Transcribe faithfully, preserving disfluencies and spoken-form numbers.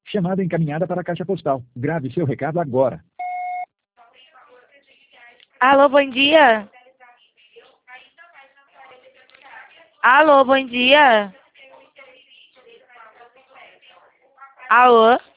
Chamada encaminhada para a caixa postal. Grave seu recado agora. Alô, bom dia. Alô, bom dia. Alô.